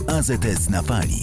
AZS na fali.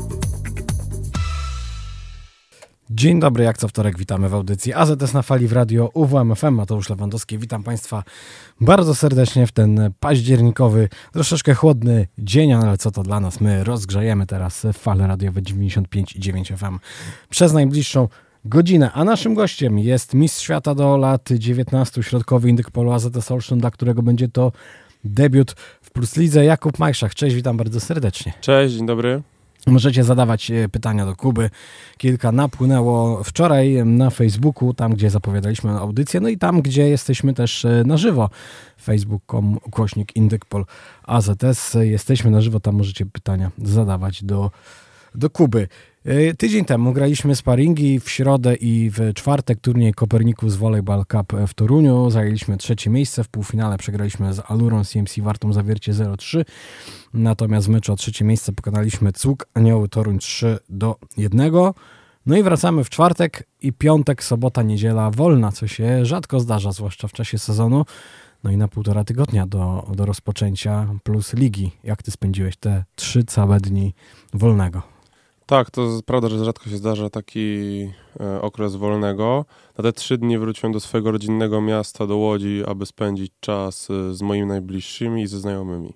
Dzień dobry, jak co wtorek witamy w audycji AZS na fali w radio UWM FM. Mateusz Lewandowski, witam Państwa bardzo serdecznie w ten październikowy, troszeczkę chłodny dzień, ale co to dla nas? My rozgrzejemy teraz fale radiowe 95,9 FM przez najbliższą godzinę. A naszym gościem jest mistrz świata do lat 19, środkowy indyk polu AZS Olsztyn, dla którego będzie to debiut w Plus Lidze, Jakub Majszak. Cześć, witam bardzo serdecznie. Cześć, dzień dobry. Możecie zadawać pytania do Kuby. Kilka napłynęło wczoraj na Facebooku, tam gdzie zapowiadaliśmy audycję, no i tam gdzie jesteśmy też na żywo. Facebook.com/indykpol AZS. Jesteśmy na żywo, tam możecie pytania zadawać do Kuby. Tydzień temu graliśmy sparingi, w środę i w czwartek turniej Copernicus Volleyball Cup w Toruniu. Zajęliśmy trzecie miejsce, w półfinale przegraliśmy z Alurą CMC Wartą Zawiercie 0-3. Natomiast w meczu o trzecie miejsce pokonaliśmy CUK Anioły Toruń 3-1. No i wracamy w czwartek i piątek, sobota, niedziela wolna, co się rzadko zdarza, zwłaszcza w czasie sezonu. No i na 1,5 tygodnia do rozpoczęcia Plus Ligi. Jak ty spędziłeś te 3 całe dni wolnego? Tak, to jest prawda, że rzadko się zdarza taki okres wolnego. Na te 3 dni wróciłem do swojego rodzinnego miasta, do Łodzi, aby spędzić czas z moimi najbliższymi i ze znajomymi.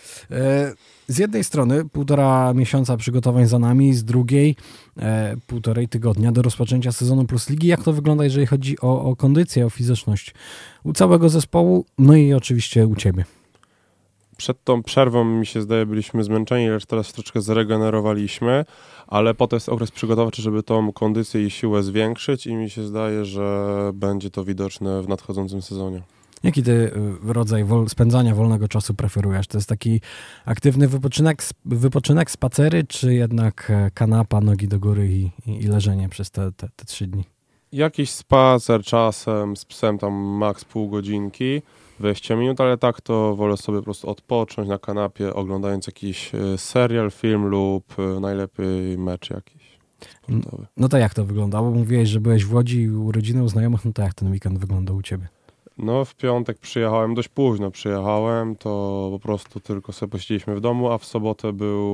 Z jednej strony 1,5 miesiąca przygotowań za nami, z drugiej 1,5 tygodnia do rozpoczęcia sezonu Plus Ligi. Jak to wygląda, jeżeli chodzi o kondycję, o fizyczność u całego zespołu, no i oczywiście u ciebie? Przed tą przerwą, mi się zdaje, byliśmy zmęczeni, lecz teraz troszeczkę zregenerowaliśmy, ale potem jest okres przygotowawczy, żeby tą kondycję i siłę zwiększyć i mi się zdaje, że będzie to widoczne w nadchodzącym sezonie. Jaki ty rodzaj spędzania wolnego czasu preferujesz? To jest taki aktywny wypoczynek, spacery, czy jednak kanapa, nogi do góry i leżenie przez te 3 dni? Jakiś spacer czasem z psem, tam maks pół godzinki, 20 minut, ale tak to wolę sobie po prostu odpocząć na kanapie, oglądając jakiś serial, film lub najlepiej mecz jakiś sportowy. No to jak to wyglądało? Mówiłeś, że byłeś w Łodzi u rodziny, u znajomych, no to jak ten weekend wyglądał u ciebie? No w piątek przyjechałem, dość późno przyjechałem, to po prostu tylko sobie posiedzieliśmy w domu, a w sobotę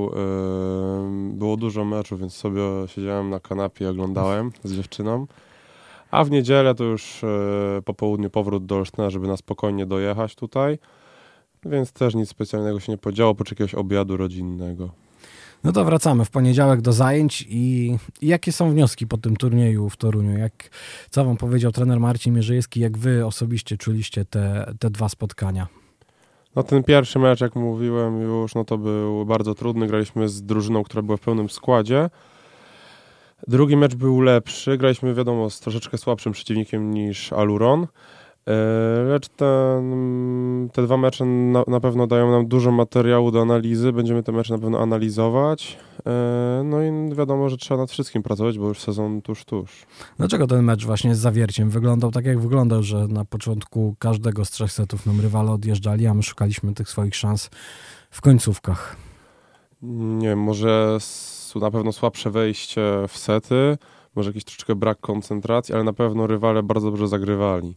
było dużo meczów, więc sobie siedziałem na kanapie i oglądałem z dziewczyną. A w niedzielę to już po południu powrót do Olsztyna, żeby na spokojnie dojechać tutaj, więc też nic specjalnego się nie podziało, oprócz jakiegoś obiadu rodzinnego. No to wracamy w poniedziałek do zajęć i jakie są wnioski po tym turnieju w Toruniu? Co wam powiedział trener Marcin Mierzejewski, jak wy osobiście czuliście te 2 spotkania? No ten pierwszy mecz, jak mówiłem już, no to był bardzo trudny, graliśmy z drużyną, która była w pełnym składzie. Drugi mecz był lepszy, graliśmy wiadomo z troszeczkę słabszym przeciwnikiem niż Aluron, lecz te 2 mecze na pewno dają nam dużo materiału do analizy, będziemy te mecze na pewno analizować, no i wiadomo, że trzeba nad wszystkim pracować, bo już sezon tuż. Dlaczego ten mecz właśnie z Zawierciem wyglądał tak, jak wyglądał, że na początku każdego z 3 setów nam rywale odjeżdżali, a my szukaliśmy tych swoich szans w końcówkach? Nie wiem, może na pewno słabsze wejście w sety, może jakiś troszeczkę brak koncentracji, ale na pewno rywale bardzo dobrze zagrywali.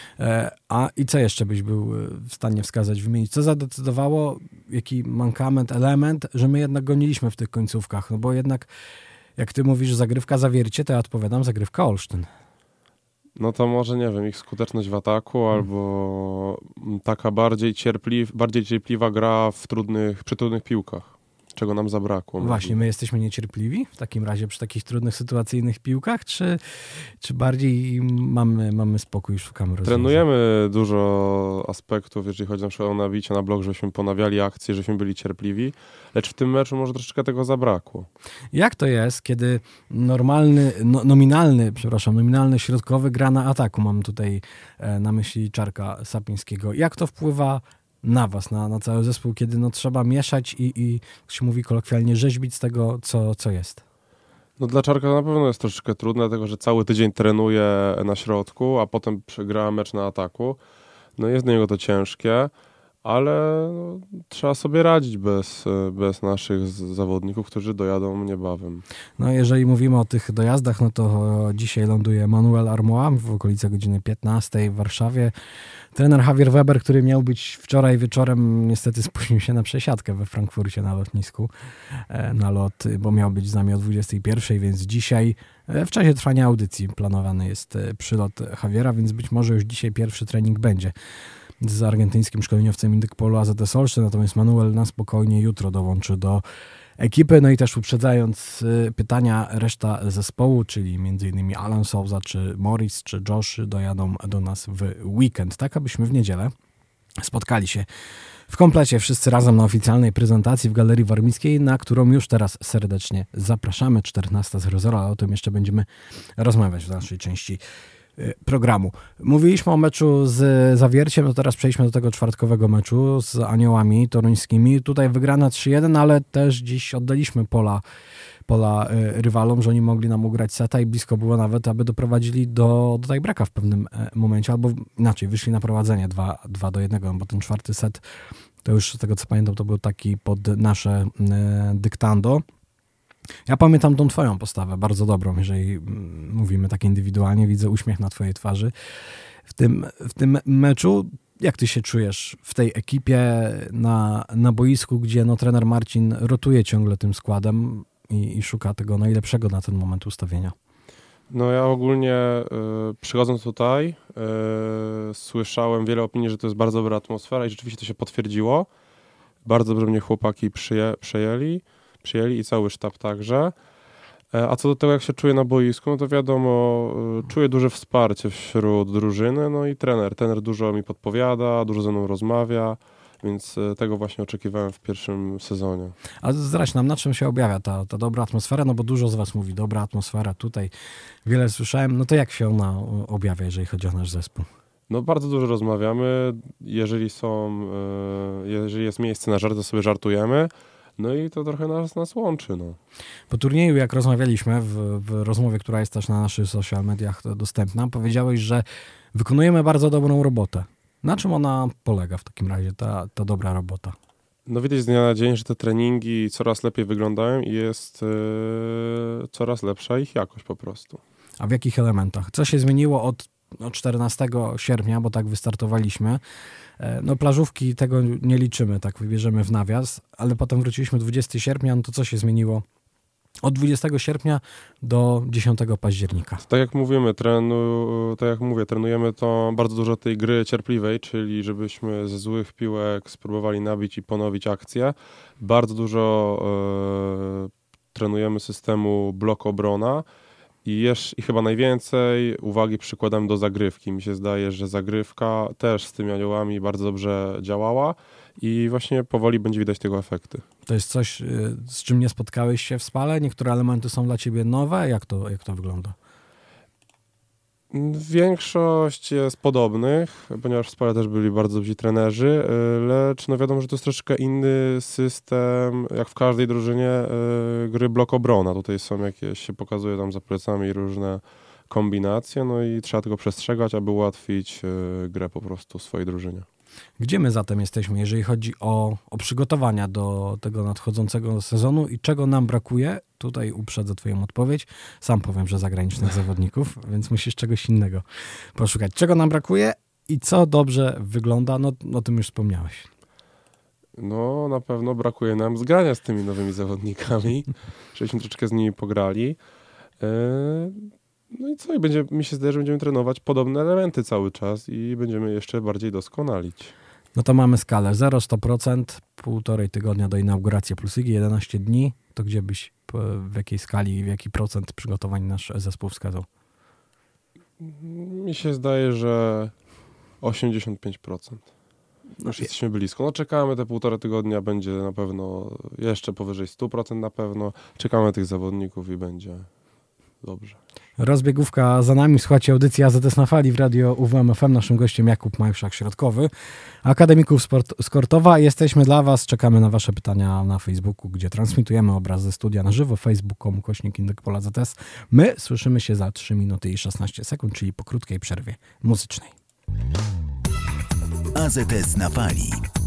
I co jeszcze byś był w stanie wskazać, wymienić? Co zadecydowało, jaki mankament, element, że my jednak goniliśmy w tych końcówkach? No bo jednak, jak ty mówisz, zagrywka Zawiercie, to ja odpowiadam zagrywka Olsztyn. No to może, nie wiem, ich skuteczność w ataku albo taka bardziej cierpliwa gra przy trudnych piłkach. Czego nam zabrakło. Właśnie, my jesteśmy niecierpliwi w takim razie przy takich trudnych, sytuacyjnych piłkach, czy bardziej mamy spokój, szukamy rozwiązań? Trenujemy dużo aspektów, jeżeli chodzi na przykład o nabicie na blok, żebyśmy ponawiali akcje, żebyśmy byli cierpliwi, lecz w tym meczu może troszeczkę tego zabrakło. Jak to jest, kiedy nominalny środkowy gra na ataku? Mam tutaj na myśli Czarka Sapińskiego. Jak to wpływa na was, na cały zespół, kiedy trzeba mieszać i jak się mówi kolokwialnie, rzeźbić z tego, co jest? No dla Czarka na pewno jest troszeczkę trudne, dlatego że cały tydzień trenuje na środku, a potem gra mecz na ataku. No jest dla niego to ciężkie, ale no, trzeba sobie radzić bez naszych zawodników, którzy dojadą niebawem. No jeżeli mówimy o tych dojazdach, no to dzisiaj ląduje Manuel Armoa w okolicy godziny 15 w Warszawie. Trener Javier Weber, który miał być wczoraj wieczorem, niestety spóźnił się na przesiadkę we Frankfurcie na lotnisku, na lot, bo miał być z nami o 21, więc dzisiaj w czasie trwania audycji planowany jest przylot Javiera, więc być może już dzisiaj pierwszy trening będzie z argentyńskim szkoleniowcem Indykpolu AZS Olsztyn, natomiast Manuel na spokojnie jutro dołączy do ekipy. No i też uprzedzając pytania, reszta zespołu, czyli m.in. Alan Souza, czy Morris, czy Josh dojadą do nas w weekend, tak abyśmy w niedzielę spotkali się w komplecie wszyscy razem na oficjalnej prezentacji w Galerii Warmińskiej, na którą już teraz serdecznie zapraszamy, 14:00, ale o tym jeszcze będziemy rozmawiać w dalszej części programu. Mówiliśmy o meczu z Zawierciem, to teraz przejdźmy do tego czwartkowego meczu z Aniołami toruńskimi. Tutaj wygrana 3-1, ale też dziś oddaliśmy pola rywalom, że oni mogli nam ugrać seta i blisko było nawet, aby doprowadzili do tiebreaka w pewnym momencie, albo inaczej, wyszli na prowadzenie 2-1, bo ten czwarty set, to już z tego co pamiętam, to był taki pod nasze dyktando. Ja pamiętam tą twoją postawę, bardzo dobrą, jeżeli mówimy tak indywidualnie, widzę uśmiech na twojej twarzy w tym meczu. Jak ty się czujesz w tej ekipie na boisku, gdzie trener Marcin rotuje ciągle tym składem i szuka tego najlepszego na ten moment ustawienia? No ja ogólnie przychodząc tutaj słyszałem wiele opinii, że to jest bardzo dobra atmosfera i rzeczywiście to się potwierdziło. Bardzo dobrze mnie chłopaki przyjęli i cały sztab także. A co do tego, jak się czuję na boisku, no to wiadomo, czuję duże wsparcie wśród drużyny, no i trener dużo mi podpowiada, dużo ze mną rozmawia, więc tego właśnie oczekiwałem w pierwszym sezonie. A zdradź nam, na czym się objawia ta dobra atmosfera, no bo dużo z was mówi, dobra atmosfera tutaj, wiele słyszałem, no to jak się ona objawia, jeżeli chodzi o nasz zespół? No bardzo dużo rozmawiamy, jeżeli jest miejsce na żart, to sobie żartujemy. No i to trochę nas łączy. No. Po turnieju, jak rozmawialiśmy w rozmowie, która jest też na naszych social mediach dostępna, powiedziałeś, że wykonujemy bardzo dobrą robotę. Na czym ona polega w takim razie, ta dobra robota? No widać z dnia na dzień, że te treningi coraz lepiej wyglądają i jest coraz lepsza ich jakość po prostu. A w jakich elementach? Co się zmieniło od 14 sierpnia, bo tak wystartowaliśmy. No plażówki tego nie liczymy, tak wybierzemy w nawias, ale potem wróciliśmy 20 sierpnia, no to co się zmieniło od 20 sierpnia do 10 października? Tak jak mówię, trenujemy to bardzo dużo tej gry cierpliwej, czyli żebyśmy ze złych piłek spróbowali nabić i ponowić akcję. Bardzo dużo trenujemy systemu blok-obrona. I chyba najwięcej uwagi przykładam do zagrywki. Mi się zdaje, że zagrywka też z tymi aniołami bardzo dobrze działała i właśnie powoli będzie widać tego efekty. To jest coś, z czym nie spotkałeś się w Spale? Niektóre elementy są dla ciebie nowe? Jak to wygląda? Większość jest podobnych, ponieważ w Spale też byli bardzo dobrzy trenerzy, lecz no wiadomo, że to jest troszeczkę inny system, jak w każdej drużynie gry blok-obrona. Tutaj są jakieś, się pokazuje tam za plecami różne kombinacje, no i trzeba tego przestrzegać, aby ułatwić grę po prostu swojej drużynie. Gdzie my zatem jesteśmy, jeżeli chodzi o przygotowania do tego nadchodzącego sezonu i czego nam brakuje? Tutaj uprzedzę twoją odpowiedź. Sam powiem, że zagranicznych zawodników, więc musisz czegoś innego poszukać. Czego nam brakuje i co dobrze wygląda? No o tym już wspomniałeś. No na pewno brakuje nam zgrania z tymi nowymi zawodnikami, żebyśmy troszeczkę z nimi pograli. No i co? Mi się zdaje, że będziemy trenować podobne elementy cały czas i będziemy jeszcze bardziej doskonalić. No to mamy skalę 0-100%, 1,5 tygodnia do inauguracji Plus Ligi, 11 dni. To gdzie byś, w jakiej skali, w jaki procent przygotowań nasz zespół wskazał? Mi się zdaje, że 85%. Już jesteśmy blisko. No czekamy te 1,5 tygodnia, będzie na pewno jeszcze powyżej 100% na pewno. Czekamy tych zawodników i będzie dobrze. Rozbiegówka za nami. Słuchajcie, audycja AZS na fali w Radio UWM FM. Naszym gościem Jakub Majszak, środkowy Akademików Skortowa. Jesteśmy dla was. Czekamy na wasze pytania na Facebooku, gdzie transmitujemy obraz ze studia na żywo. facebook.com/Indykpol AZS. My słyszymy się za 3 minuty i 16 sekund, czyli po krótkiej przerwie muzycznej. AZS na fali.